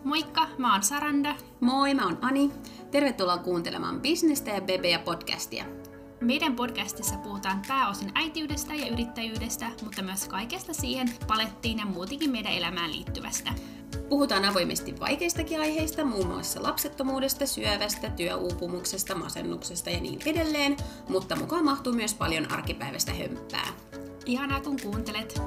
Moikka, mä oon Saranda. Moi, mä oon Ani. Tervetuloa kuuntelemaan Bisnestä ja Bebeä podcastia. Meidän podcastissa puhutaan pääosin äitiydestä ja yrittäjyydestä, mutta myös kaikesta siihen palettiin ja muutenkin meidän elämään liittyvästä. Puhutaan avoimesti vaikeistakin aiheista, muun muassa lapsettomuudesta, syövästä, työuupumuksesta, masennuksesta ja niin edelleen, mutta mukaan mahtuu myös paljon arkipäiväistä hömppää. Ihanaa kun kuuntelet!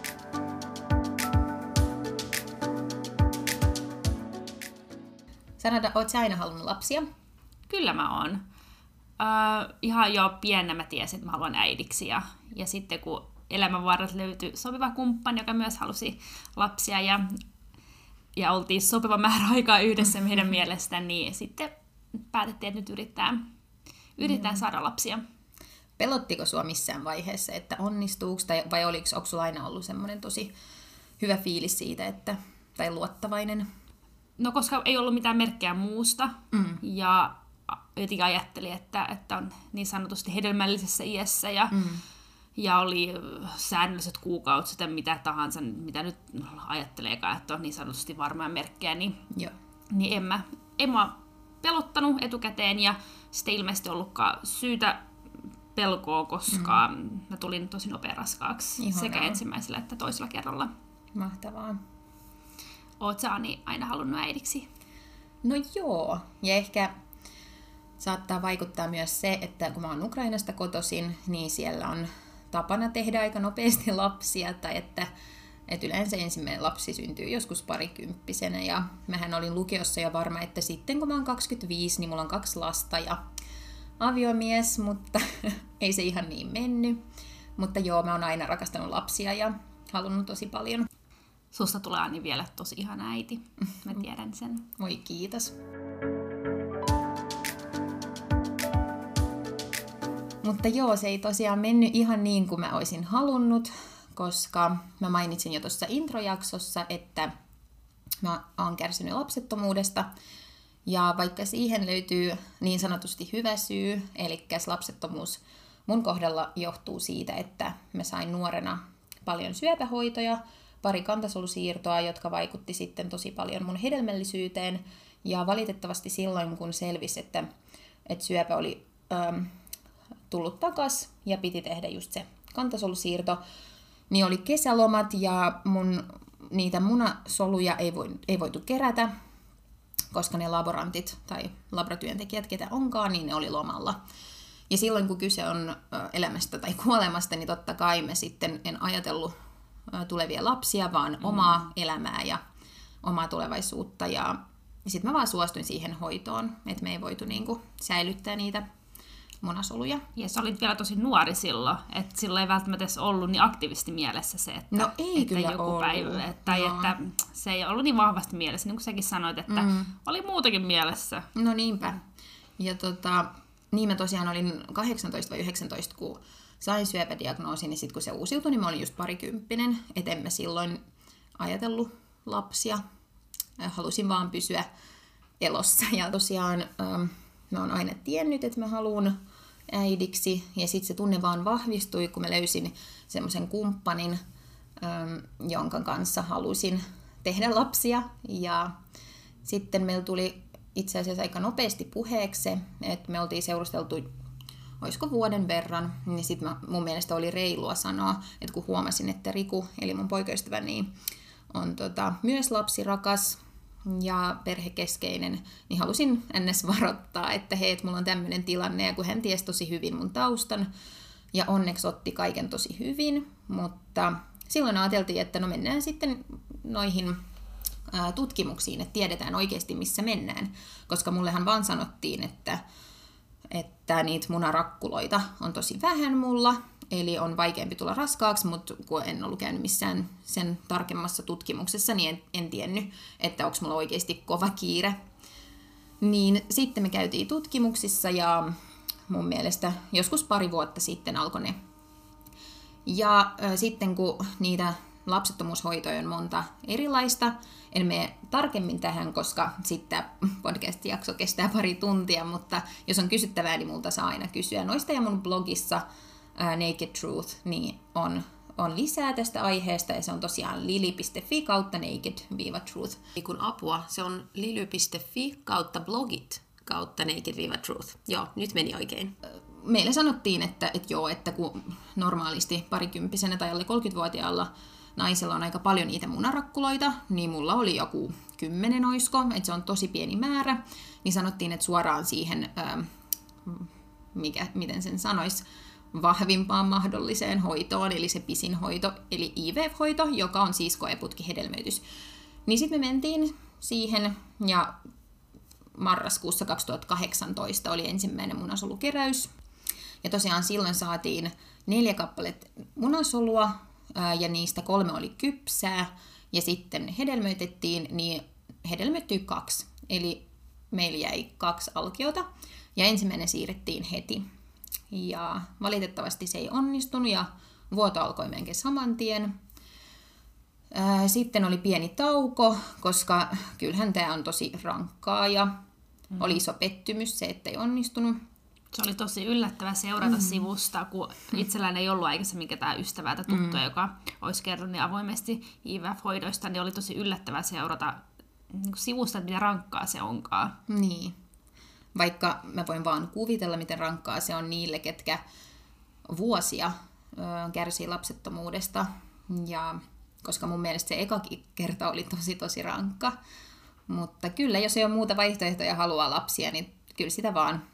Saranda, oot sä aina halunnut lapsia? Kyllä mä oon. Ihan jo pienenä mä tiesin, että mä haluan äidiksi. Ja sitten kun elämän varrella löytyi sopiva kumppani, joka myös halusi lapsia ja oltiin sopiva määrä aikaa yhdessä meidän mielestä, niin sitten päätettiin, että nyt yritetään saada lapsia. Pelottiko sua missään vaiheessa, että onnistuuko, vai onko sulla aina ollut semmoinen tosi hyvä fiilis siitä, tai luottavainen? No koska ei ollut mitään merkkejä muusta, ja jotenkin ajattelin, että on niin sanotusti hedelmällisessä iässä, ja oli säännölliset kuukaudet ja mitä tahansa, mitä nyt ajatteleekaan, että on niin sanotusti varmaa merkkejä, niin en mä pelottanut etukäteen, ja sitten ilmeisesti ollutkaan syytä pelkoa, koska mä tulin tosi nopea raskaaksi sekä ensimmäisellä että toisella kerralla. Mahtavaa. Oot sä, Ani, aina halunnut äidiksi? No joo, ja ehkä saattaa vaikuttaa myös se, että kun mä oon Ukrainasta kotoisin, niin siellä on tapana tehdä aika nopeasti lapsia, tai että yleensä ensimmäinen lapsi syntyy joskus parikymppisenä, ja mähän olin lukiossa jo varma, että sitten kun mä oon 25, niin mulla on 2 lasta ja aviomies, mutta ei se ihan niin mennyt. Mutta joo, mä oon aina rakastanut lapsia ja halunnut tosi paljon. Susta tulee, Ani, vielä tosi ihana äiti. Mä tiedän sen. Moi, kiitos. Mutta joo, se ei tosiaan mennyt ihan niin kuin mä olisin halunnut, koska mä mainitsin jo tuossa introjaksossa, että mä oon kärsinyt lapsettomuudesta. Ja vaikka siihen löytyy niin sanotusti hyvä syy, eli lapsettomuus mun kohdalla johtuu siitä, että mä sain nuorena paljon syöpähoitoja, 2 kantasolusiirtoa, jotka vaikutti sitten tosi paljon mun hedelmällisyyteen. Ja valitettavasti silloin, kun selvisi, että syöpä oli tullut takas ja piti tehdä just se kantasolusiirto, niin oli kesälomat ja niitä munasoluja ei voitu kerätä, koska ne laborantit tai labratyöntekijät, ketä onkaan, niin ne oli lomalla. Ja silloin, kun kyse on elämästä tai kuolemasta, niin totta kai mä sitten en ajatellut tulevia lapsia, vaan omaa elämää ja omaa tulevaisuutta. Ja sitten mä vaan suostuin siihen hoitoon, että me ei voitu säilyttää niitä munasoluja. Ja sä olit vielä tosi nuori silloin, että silloin ei välttämättä edes ollut niin aktiivisesti mielessä se, että, no ei että kyllä joku ollut. Päivä, tai että se ei ollut niin vahvasti mielessä, niin kuin säkin sanoit, että oli muutakin mielessä. No niinpä. Ja niin mä tosiaan olin 18 vai 19, kun sain syöpädiagnoosin, ja sitten kun se uusiutui, niin mä olin just parikymppinen, et en mä silloin ajatellut lapsia. Halusin vaan pysyä elossa. Ja tosiaan mä oon aina tiennyt, että mä haluan äidiksi, ja sitten se tunne vaan vahvistui, kun mä löysin semmoisen kumppanin, jonka kanssa halusin tehdä lapsia. Ja sitten meillä tuli itse asiassa aika nopeasti puheeksi se, että me oltiin seurusteltu, olisiko vuoden verran, niin sitten mun mielestä oli reilua sanoa, että kun huomasin, että Riku, eli mun poikaystäväni, on myös lapsirakas ja perhekeskeinen, niin halusin ns. Varoittaa, että hei, mulla on tämmöinen tilanne, ja kun hän tiesi tosi hyvin mun taustan, ja onneksi otti kaiken tosi hyvin, mutta silloin ajateltiin, että no mennään sitten noihin tutkimuksiin, että tiedetään oikeasti missä mennään, koska mullehan vaan sanottiin, että niitä munarakkuloita on tosi vähän mulla, eli on vaikeampi tulla raskaaksi, mutta kun en ollut käynyt missään sen tarkemmassa tutkimuksessa, niin en tiennyt, että onko mulla oikeasti kova kiire. Niin sitten me käytiin tutkimuksissa, ja mun mielestä joskus 2 vuotta sitten alkoi ne. Ja sitten kun niitä lapsettomuushoitoja on monta erilaista, en mene tarkemmin tähän, koska sitten podcast-jakso kestää 2 tuntia, mutta jos on kysyttävää, niin multa saa aina kysyä noista, ja mun blogissa Naked Truth niin on on lisää tästä aiheesta, ja se on tosiaan lily.fi/naked-truth. Kun apua, se on lily.fi/blogit /naked-truth. Joo, nyt meni oikein. Meille sanottiin, että kun normaalisti parikymppisenä tai alle 30-vuotiaalla naisella on aika paljon niitä munarakkuloita, niin mulla oli joku 10 oisko, että se on tosi pieni määrä, niin sanottiin, että suoraan siihen, miten sen sanoisi, vahvimpaan mahdolliseen hoitoon, eli se pisin hoito, eli IVF-hoito, joka on siis koeputkihedelmöitys. Niin sitten me mentiin siihen, ja marraskuussa 2018 oli ensimmäinen munasolukeräys. Ja tosiaan silloin saatiin 4 kappaletta munasolua, ja niistä 3 oli kypsää, ja sitten hedelmöitettiin, niin hedelmöittyi 2. Eli meillä jäi 2 alkiota, ja ensimmäinen siirrettiin heti. Ja valitettavasti se ei onnistunut, ja vuoto alkoi melkein saman tien. Sitten oli pieni tauko, koska kyllähän tämä on tosi rankkaa, ja oli iso pettymys se, että ei onnistunut. Se oli tosi yllättävää seurata sivusta, kun itsellään ei ollut aikaisemmin ketään ystävää tai tuttua, joka olisi kertonut niin avoimesti IVF-hoidoista, niin oli tosi yllättävää seurata niin sivusta, että miten rankkaa se onkaan. Niin. Vaikka mä voin vaan kuvitella, miten rankkaa se on niille, ketkä vuosia kärsii lapsettomuudesta. Ja koska mun mielestä se ekakin kerta oli tosi rankka. Mutta kyllä, jos ei ole muuta vaihtoehtoja ja haluaa lapsia, niin kyllä sitä vaan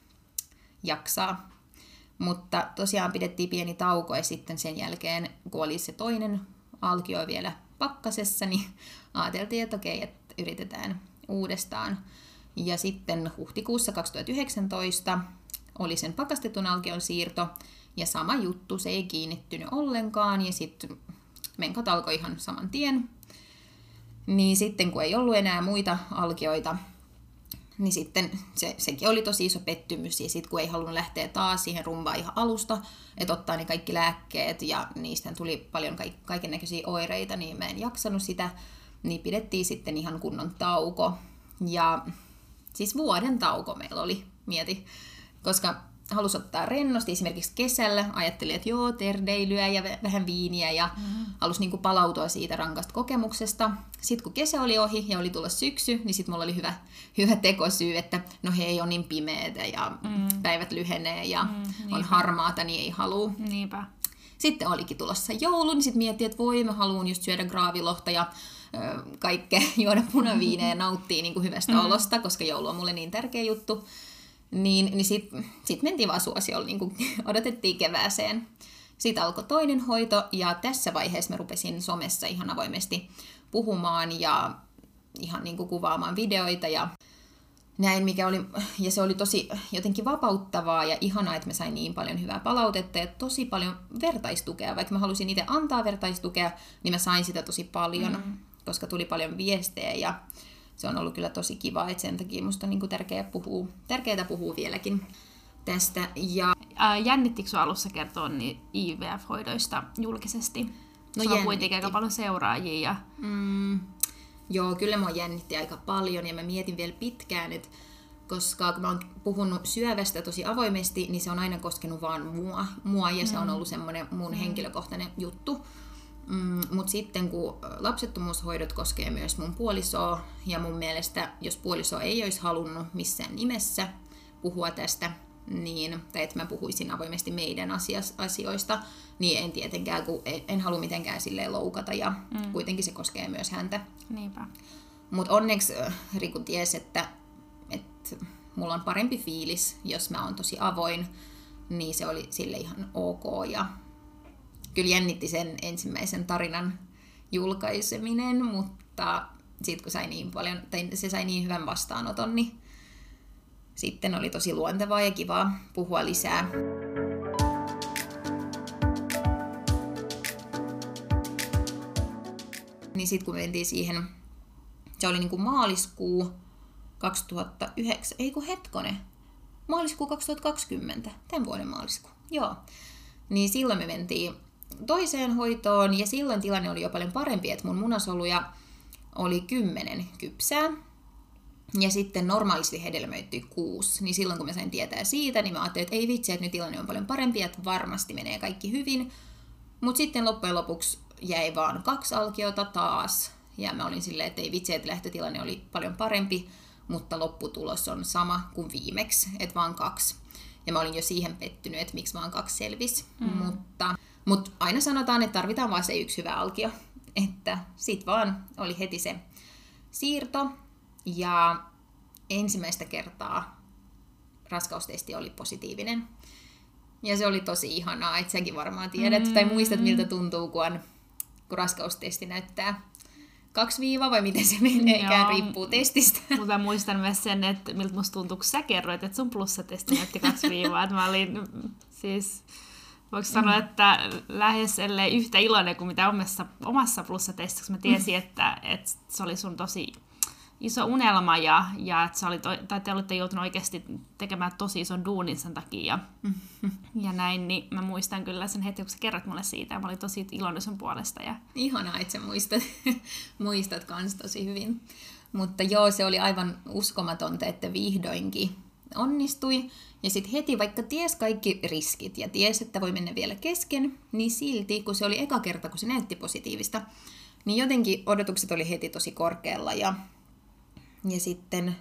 jaksaa. Mutta tosiaan pidettiin pieni tauko, ja sitten sen jälkeen, kun oli se toinen alkio vielä pakkasessa, niin ajateltiin, että okei, että yritetään uudestaan. Ja sitten huhtikuussa 2019 oli sen pakastetun alkion siirto, ja sama juttu, se ei kiinnittynyt ollenkaan, ja sitten menkot alkoi ihan saman tien. Niin sitten, kun ei ollut enää muita alkioita, niin sitten sekin oli tosi iso pettymys, ja sitten kun ei halunnut lähteä taas siihen rumbaan ihan alusta, että ottaa ne kaikki lääkkeet, ja niistä tuli paljon kaikennäköisiä oireita, niin mä en jaksanut sitä, niin pidettiin sitten ihan kunnon tauko. Ja siis vuoden tauko meillä oli, mieti, koska halusi ottaa rennosti, esimerkiksi kesällä ajattelin, että joo, terdeilyä ja vähän viiniä, ja halusi niin kuin palautua siitä rankasta kokemuksesta. Sitten kun kesä oli ohi ja oli tullut syksy, niin sitten mulla oli hyvä tekosyy, että no hei, on niin pimeätä ja päivät lyhenee ja on harmaata, niin ei halua. Niinpä. Sitten olikin tulossa joulu, niin sitten mietin, että voi, mä haluan just syödä graavilohta ja kaikkea, juoda punaviineä ja nauttia niin kuin hyvästä olosta, koska joulu on mulle niin tärkeä juttu. Niin sit mentiin vaan suosiolla, niin kuin odotettiin kevääseen. Sitten alkoi toinen hoito, ja tässä vaiheessa mä rupesin somessa ihan avoimesti puhumaan ja ihan niin kuin kuvaamaan videoita ja näin, ja se oli tosi jotenkin vapauttavaa ja ihanaa, että mä sain niin paljon hyvää palautetta ja tosi paljon vertaistukea. Vaikka mä halusin itse antaa vertaistukea, niin mä sain sitä tosi paljon, koska tuli paljon viestejä, ja se on ollut kyllä tosi kiva, että sen takia musta on niin kuin tärkeää puhua vieläkin tästä. Ja jännittikö sinua alussa kertoa niin IVF-hoidoista julkisesti? No sulla on kuitenkin aika paljon seuraajia. Joo, kyllä mua jännitti aika paljon, ja mä mietin vielä pitkään, että koska kun mä oon puhunut syövästä tosi avoimesti, niin se on aina koskenut vaan mua ja se on ollut semmoinen mun henkilökohtainen juttu. Mutta sitten kun lapsettomuushoidot koskee myös mun puolisoa, ja mun mielestä jos puoliso ei olisi halunnut missään nimessä puhua tästä, niin, tai että mä puhuisin avoimesti meidän asioista, niin en tietenkään, kun en halua mitenkään silleen loukata, ja kuitenkin se koskee myös häntä. Niinpä. Mutta onneksi Riku tiesi, että mulla on parempi fiilis, jos mä oon tosi avoin, niin se oli sille ihan ok, ja kyllä jännitti sen ensimmäisen tarinan julkaiseminen, mutta sitten kun sai niin paljon, tai se sai niin hyvän vastaanoton, niin sitten oli tosi luontevaa ja kivaa puhua lisää. Niin sitten kun mentiin siihen, se oli niin kuin maaliskuu 2009, maaliskuu 2020, tämän vuoden maaliskuu, joo. Niin silloin me mentiin toiseen hoitoon, ja silloin tilanne oli jo paljon parempi, että mun munasoluja oli 10 kypsää, ja sitten normaalisti hedelmöittyi 6. Niin silloin kun mä sain tietää siitä, niin mä ajattelin, että ei vitsi, että nyt tilanne on paljon parempi, että varmasti menee kaikki hyvin. Mutta sitten loppujen lopuksi jäi vaan 2 alkiota taas. Ja mä olin silleen, että ei vitsi, että lähtötilanne oli paljon parempi, mutta lopputulos on sama kuin viimeksi, että vaan 2. Ja mä olin jo siihen pettynyt, että miksi vaan 2 selvisi. Mutta aina sanotaan, että tarvitaan vaan se 1 hyvä alkio. Että sit vaan oli heti se siirto. Ja ensimmäistä kertaa raskaustesti oli positiivinen. Ja se oli tosi ihanaa, että säkin varmaan tiedät tai muistat, miltä tuntuu, kun raskaustesti näyttää 2 viivaa, vai miten se meneekään, riippuu testistä. Mutta muistan myös sen, että miltä musta tuntuu, kun sä kerroit, että sun plussatesti näytti 2 viivaa. Että mä olin siis, voiko sanoa, että lähes ellei yhtä iloinen kuin mitä omassa plussatestiksi. Mä tiesin, että se oli sun tosi iso unelma ja että te olitte joutunut oikeasti tekemään tosi ison duunin sen takia ja näin, niin mä muistan kyllä sen heti, kun sä kerrot mulle siitä, ja mä olin tosi iloinen sun puolesta. Ihanaa, että sä muistat kans tosi hyvin. Mutta joo, se oli aivan uskomatonta, että vihdoinkin onnistui. Ja sitten heti, vaikka ties kaikki riskit ja ties, että voi mennä vielä kesken, niin silti, kun se oli eka kerta, kun se näytti positiivista, niin jotenkin odotukset oli heti tosi korkealla. Ja sitten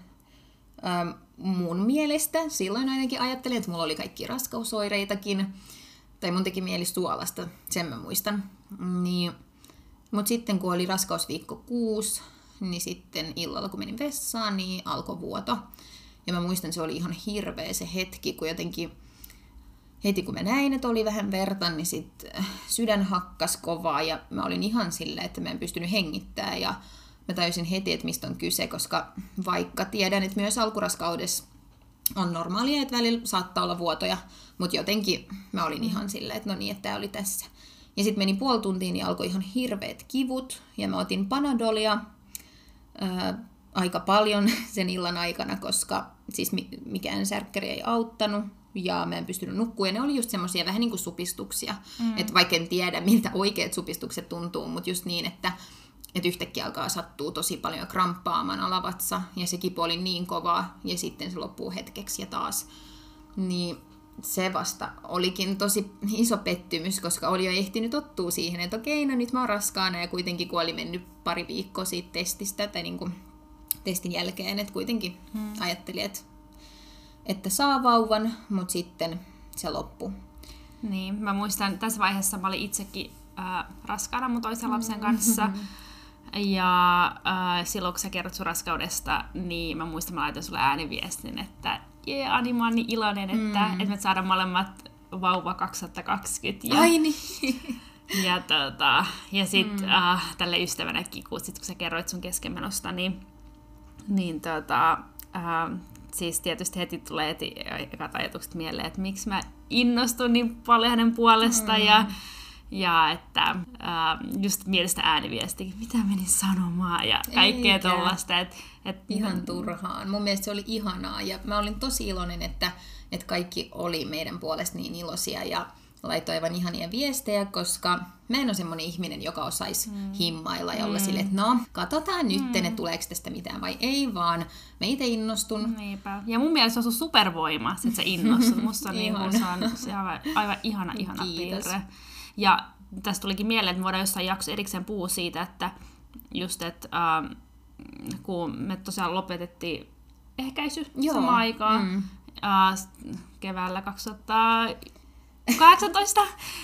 mun mielestä, silloin ainakin ajattelin, että mulla oli kaikki raskausoireitakin, tai mun teki mieli suolasta, sen mä muistan. Mutta sitten kun oli raskausviikko 6, niin sitten illalla kun menin vessaan, niin alkoi vuoto. Ja mä muistan, se oli ihan hirveä se hetki, kun jotenkin heti kun mä näin, että oli vähän verta, niin sitten sydän hakkas kovaa ja mä olin ihan silleen, että mä en pystynyt hengittämään ja mä tajusin heti, että mistä on kyse, koska vaikka tiedän, että myös alkuraskaudessa on normaalia, että välillä saattaa olla vuotoja, mutta jotenkin mä olin ihan silleen, että no niin, että tää oli tässä. Ja sitten meni puoli tuntia, niin alkoi ihan hirveät kivut ja mä otin Panadolia aika paljon sen illan aikana, koska siis mikään särkkäri ei auttanut ja mä en pystynyt nukkumaan. Ja ne oli just semmoisia vähän niin kuin supistuksia, että vaikka en tiedä, miltä oikeat supistukset tuntuu, mutta just niin, että yhtäkkiä alkaa sattua tosi paljon kramppaamaan alavatsa ja se kipu oli niin kovaa ja sitten se loppuu hetkeksi ja taas. Niin se vasta olikin tosi iso pettymys, koska oli jo ehtinyt tottua siihen, että okei, no nyt mä oon raskaana ja kuitenkin kun oli mennyt pari viikkoa siitä testistä tai niin kuin testin jälkeen, että kuitenkin ajattelin, että saa vauvan, mutta sitten se loppui. Niin, mä muistan, tässä vaiheessa mä olin itsekin raskaana mun toisen lapsen kanssa. Ja silloin, kun sä kerrot sun raskaudesta, niin mä muistan, mä laitoin sulle ääniviestin, että Ani, mä oon niin iloinen, että me saadaan molemmat vauva 2020. Ai niin! Ja sit tälle ystävänäkin, kun sä kerroit sun keskenmenosta, niin siis tietysti heti tulee ekat ajatukset mieleen, että miksi mä innostun niin paljon hänen puolestaan ja että just mielestä ääniviesti, mitä menin sanomaan ja kaikkea tollaista. Ihan turhaan. Mun mielestä se oli ihanaa ja mä olin tosi iloinen, että kaikki oli meidän puolesta niin iloisia ja laittoi aivan ihania viestejä, koska mä en ole semmoinen ihminen, joka osaisi himmailla ja olla silleen, että no, katsotaan nyt, että tuleeko tästä mitään vai ei, vaan mä itse innostun. Niinpä. Ja mun mielestä se on sun supervoima, että sä innostut. Musta se on aivan ihana piirre. Ja tästä tulikin mieleen, että me voidaan jossain jakso erikseen puhua siitä, että just, että kun me tosiaan lopetettiin ehkäisy samaan aikaan keväällä 2018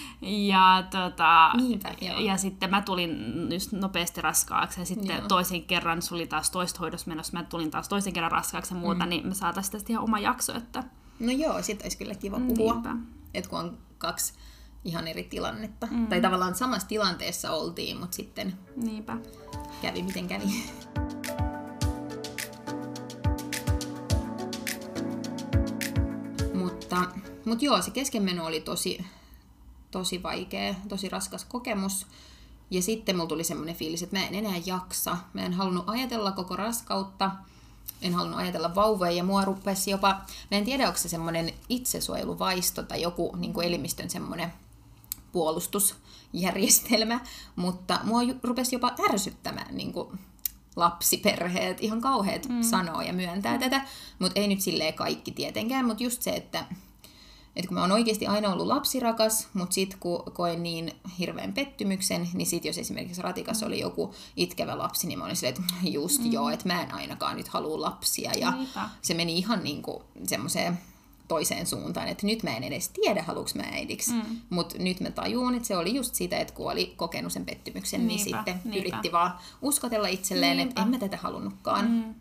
ja sitten mä tulin just nopeasti raskaaksi ja sitten toisen kerran se oli taas toista menossa, mä tulin taas toisen kerran raskaaksi ja muuta, niin me saataisiin tästä ihan oma jakso. Että no joo, sit olisi kyllä kiva puhua, että kun on 2 ihan eri tilannetta. Tai tavallaan samassa tilanteessa oltiin, mutta sitten kävi miten kävi. Mutta joo, se keskenmeno oli tosi vaikea, tosi raskas kokemus. Ja sitten mulla tuli semmoinen fiilis, että mä en enää jaksa. Mä en halunnut ajatella koko raskautta. En halunnut ajatella vauvoja ja mua rupesi jopa, mä en tiedä onko se semmoinen itsesuojeluvaisto tai joku niin kuin elimistön semmoinen puolustusjärjestelmä, mutta mua rupesi jopa ärsyttämään niin kuin lapsiperheet, ihan kauheat sanoo ja myöntää tätä, mutta ei nyt silleen kaikki tietenkään, mutta just se, että että kun mä oon oikeasti aina ollut lapsirakas, mutta sitten kun koen niin hirveän pettymyksen, niin sitten jos esimerkiksi ratikassa oli joku itkevä lapsi, niin mä olin silleen, että just joo, että mä en ainakaan nyt halua lapsia. Ja se meni ihan niinku semmoiseen toiseen suuntaan, että nyt mä en edes tiedä, haluuks mä äidiksi. Mutta nyt mä tajuun, että se oli just sitä, että kun oli kokenut sen pettymyksen, niin sitten yritti vaan uskotella itselleen, että en mä tätä halunnutkaan.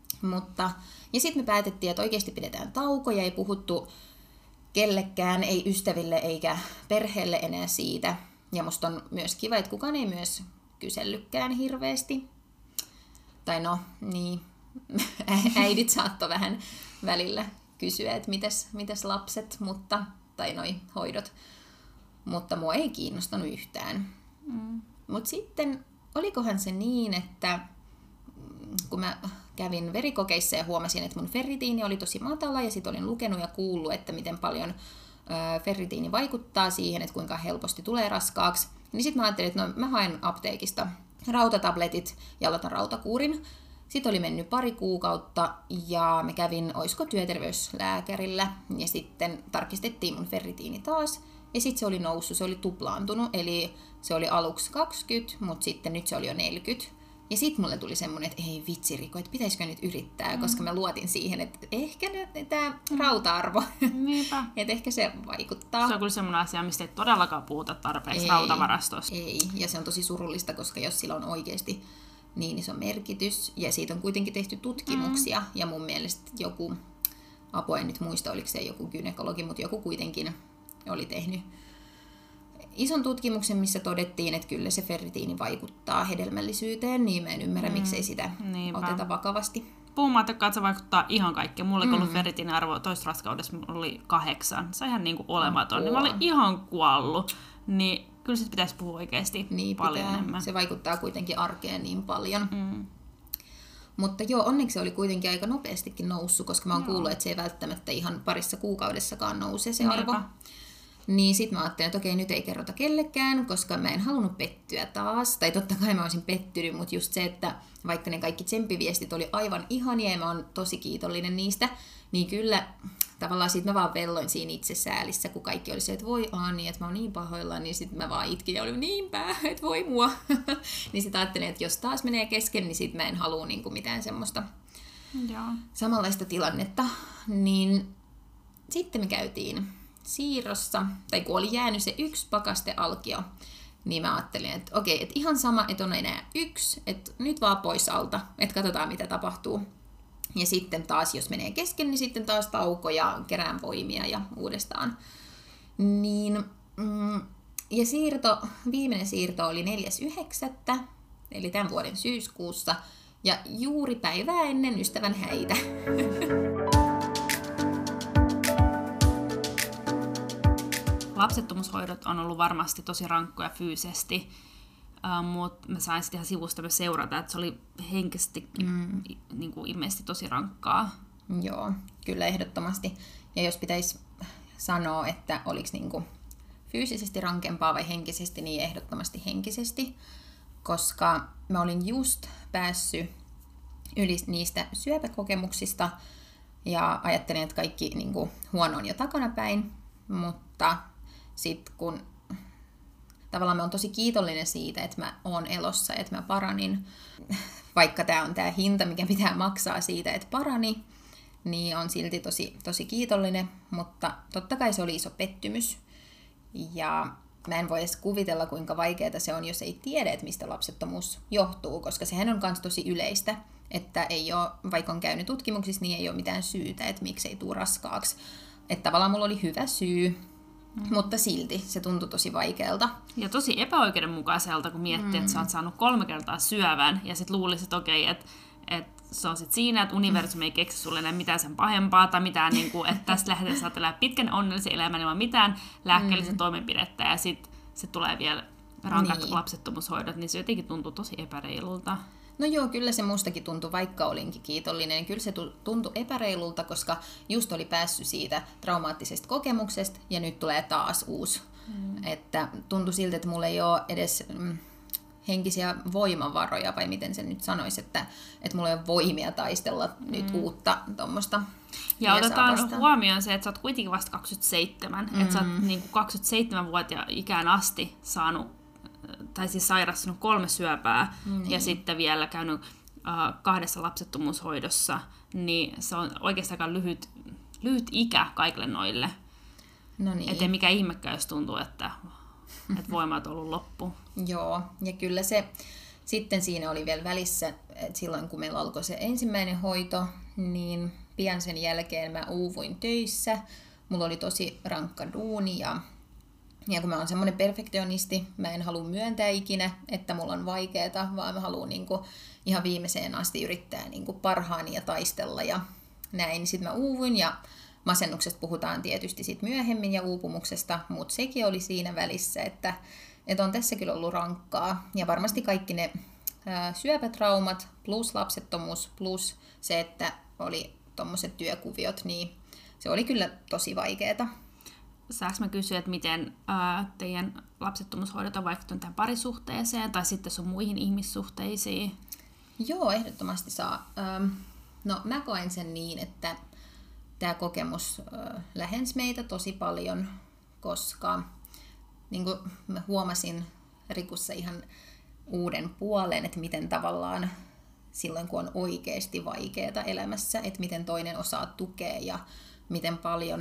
Ja sitten me päätettiin, että oikeasti pidetään taukoja, ei puhuttu kellekään, ei ystäville eikä perheelle enää siitä. Ja musta on myös kiva, että kukaan ei myös kysellytkään hirveästi. Tai no, niin, äidit saattoi vähän välillä kysyä, että mitäs lapset, tai noi hoidot. Mutta mua ei kiinnostanut yhtään. Mutta sitten, olikohan se niin, että kun mä kävin verikokeissa ja huomasin, että mun ferritiini oli tosi matala ja sitten olin lukenut ja kuullut, että miten paljon ferritiini vaikuttaa siihen, että kuinka helposti tulee raskaaksi. Niin sitten mä ajattelin, että no, mä haen apteekista rautatabletit ja aloitan rautakuurin. Sitten oli mennyt 2 kuukautta ja mä kävin, oisko työterveyslääkärillä ja sitten tarkistettiin mun ferritiini taas. Ja sitten se oli noussut, se oli tuplaantunut, eli se oli aluksi 20, mutta sitten nyt se oli jo 40. Ja sitten mulle tuli semmoinen, että ei vitsi Riko, että pitäisikö nyt yrittää, koska mä luotin siihen, että ehkä tämä rauta-arvo, että ehkä se vaikuttaa. Se on kyllä semmoinen asia, mistä ei todellakaan puhuta tarpeeksi rautavarastosta. Ei, ja se on tosi surullista, koska jos sillä on oikeasti niin iso merkitys, ja siitä on kuitenkin tehty tutkimuksia, ja mun mielestä joku, apua en nyt muista, oliko se joku gynekologi, mutta joku kuitenkin oli tehnyt ison tutkimuksen, missä todettiin, että kyllä se ferritiini vaikuttaa hedelmällisyyteen, niin mä en ymmärrä, miksei sitä oteta vakavasti. Puhumattakaan, että se vaikuttaa ihan kaikkeen. Mulla oli ollut ferritiiniarvo toista raskaudessa, oli 8. Se on ihan niin kuin olematon. Niin mä olin ihan kuollut. Niin kyllä sit pitäisi puhua oikeasti paljon enemmän. Se vaikuttaa kuitenkin arkeen niin paljon. Mutta joo, onneksi se oli kuitenkin aika nopeastikin noussut, koska mä oon kuullut, että se ei välttämättä ihan parissa kuukaudessakaan nouse se arvo. Niin sit mä ajattelin, että okei, nyt ei kerrota kellekään, koska mä en halunnut pettyä taas. Tai totta kai mä olisin pettynyt, mutta just se, että vaikka ne kaikki tsemppiviestit oli aivan ihania ja mä oon tosi kiitollinen niistä, niin kyllä tavallaan sit mä vaan velloin siinä itsesäälissä, kun kaikki oli se, että voi Ani, että mä oon niin pahoillaan, niin sit mä vaan itkin ja olin niinpä, että voi mua. Niin sit ajattelin, että jos taas menee kesken, niin sit mä en halua niinku mitään semmoista samanlaista tilannetta. Niin sitten me käytiin siirrossa, tai kun oli jäänyt se 1 pakastealkio, niin mä ajattelin, että okei, että ihan sama, että on enää 1, että nyt vaan pois alta, että katsotaan mitä tapahtuu. Ja sitten taas, jos menee kesken, niin sitten taas tauko ja kerään voimia ja uudestaan. Niin, ja viimeinen siirto oli 4.9., eli tämän vuoden syyskuussa, ja juuri päivää ennen ystävän häitä. Lapsettomuushoidot on ollut varmasti tosi rankkoja fyysisesti, mutta mä sain sitten ihan sivusta myös seurata, että se oli henkisesti niin kuin ilmeisesti tosi rankkaa. Joo, kyllä ehdottomasti. Ja jos pitäisi sanoa, että oliko niin kuin fyysisesti rankempaa vai henkisesti, niin ehdottomasti henkisesti, koska mä olin just päässyt yli niistä syöpäkokemuksista ja ajattelin, että kaikki niin kuin huono on jo takanapäin, mutta sitten kun tavallaan mä oon tosi kiitollinen siitä, että mä oon elossa, että mä paranin, vaikka tää on tää hinta, mikä pitää maksaa siitä, että parani, niin on silti tosi kiitollinen, mutta totta kai se oli iso pettymys. Ja mä en voi edes kuvitella, kuinka vaikeaa se on, jos ei tiedä, että mistä lapsettomuus johtuu, koska sehän on myös tosi yleistä, että ei ole, vaikka on käynyt tutkimuksissa, niin ei ole mitään syytä, että miksi ei tule raskaaksi. Että tavallaan mulla oli hyvä syy, mutta silti se tuntui tosi vaikealta. Ja tosi epäoikeudenmukaiselta, kun miettii, että sä oot saanut 3 kertaa syövän, ja sit luulisit, että okei, että se on sit siinä, että universumi ei keksi sulle enää mitään sen pahempaa, tai mitään, niin kuin, että tästä lähdetään saat elää pitkän onnellisen elämän ilman mitään lääkkeellistä toimenpidettä, ja sit se tulee vielä rankat lapsettomuushoidot, niin se jotenkin tuntuu tosi epäreilulta. No joo, kyllä se mustakin tuntui, vaikka olinkin kiitollinen. Kyllä se tuntui epäreilulta, koska just oli päässyt siitä traumaattisesta kokemuksesta ja nyt tulee taas uusi. Että tuntui siltä, että mulla ei ole edes henkisiä voimavaroja, vai miten sen nyt sanoisi, että mulla ei ole voimia taistella nyt uutta tuommoista. Ja otetaan huomioon se, että sä oot kuitenkin vasta 27, että sä oot niin 27-vuotiaan ikään asti saanut, tai siis sairastunut 3 syöpää, ja sitten vielä käynyt 2 lapsettomuushoidossa, niin se on oikeastaan aika lyhyt ikä kaikille noille. No niin. Ettei mikään ihmekään, jos tuntuu, että voimat on ollut loppu. Joo, ja kyllä se sitten siinä oli vielä välissä, että silloin kun meillä alkoi se ensimmäinen hoito, niin pian sen jälkeen mä uuvuin töissä. Mulla oli tosi rankka duuni ja kun mä oon semmoinen perfektionisti, mä en halua myöntää ikinä, että mulla on vaikeeta, vaan mä haluan niinku ihan viimeiseen asti yrittää niinku parhaani ja taistella ja näin. Sitten mä uuvuin ja masennuksesta puhutaan tietysti sit myöhemmin ja uupumuksesta, mutta sekin oli siinä välissä, että on tässä kyllä ollut rankkaa. Ja varmasti kaikki ne syöpätraumat plus lapsettomuus plus se, että oli tommoset työkuviot, niin se oli kyllä tosi vaikeeta. Saanko mä kysyä, että miten teidän lapsettomuushoidot on vaikuttanut tähän parisuhteeseen tai sitten sun muihin ihmissuhteisiin? Joo, ehdottomasti saa. No mä koen sen niin, että tämä kokemus lähensi meitä tosi paljon, koska niin kuin mä huomasin Rikussa ihan uuden puolen, että miten tavallaan silloin, kun on oikeasti vaikeaa elämässä, että miten toinen osaa tukea ja miten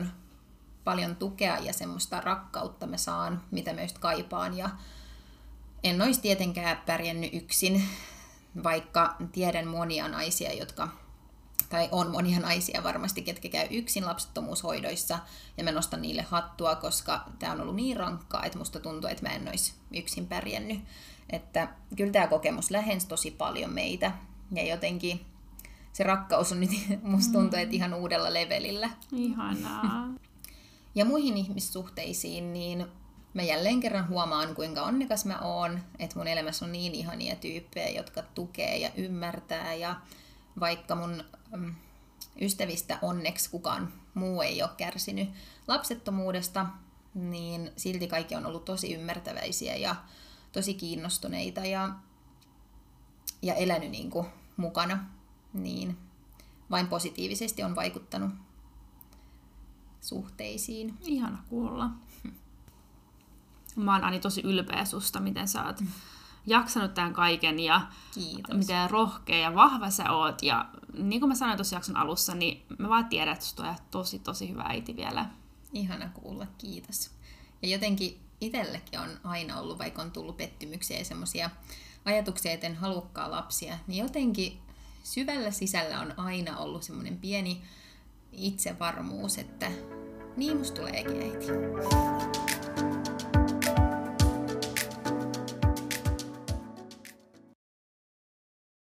paljon tukea ja semmoista rakkautta mä saan, mitä mä just kaipaan. Ja en olisi tietenkään pärjännyt yksin, vaikka tiedän monia naisia, tai on monia naisia varmasti, ketkä käy yksin lapsettomuushoidoissa, ja mä nostan niille hattua, koska tää on ollut niin rankkaa, että musta tuntuu, että mä en olisi yksin pärjännyt. Että kyllä tämä kokemus lähensi tosi paljon meitä, ja jotenkin se rakkaus on nyt, musta tuntuu, että ihan uudella levelillä. Ihanaa. Ja muihin ihmissuhteisiin, niin mä jälleen kerran huomaan, kuinka onnekas mä oon, että mun elämässä on niin ihania tyyppejä, jotka tukee ja ymmärtää, ja vaikka mun ystävistä onneksi kukaan muu ei ole kärsinyt lapsettomuudesta, niin silti kaikki on ollut tosi ymmärtäväisiä ja tosi kiinnostuneita ja elänyt niin kuin mukana, niin vain positiivisesti on vaikuttanut suhteisiin. Ihana kuulla. Mä oon Ani tosi ylpeä susta, miten sä oot jaksanut tämän kaiken ja Kiitos. Miten rohkea ja vahva sä oot. Ja niin kuin mä sanoin tuossa jakson alussa, niin mä vaan tiedän, että susta on tosi hyvä äiti vielä. Ihana kuulla, kiitos. Ja jotenkin itselläkin on aina ollut, vaikka on tullut pettymyksiä ja semmoisia ajatuksia, että en halukkaan lapsia, niin jotenkin syvällä sisällä on aina ollut semmoinen pieni itsevarmuus, että niin musta tuleekin äiti.